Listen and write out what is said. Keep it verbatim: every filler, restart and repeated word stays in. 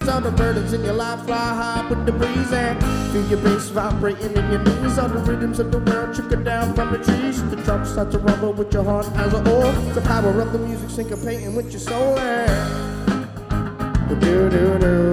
All the burdens in your life fly high with the breeze and feel your bass vibrating in your knees. All the rhythms of the world trickle down from the trees. The drums start to rumble with your heart as an oar. The power of the music syncopating with your soul and do do do.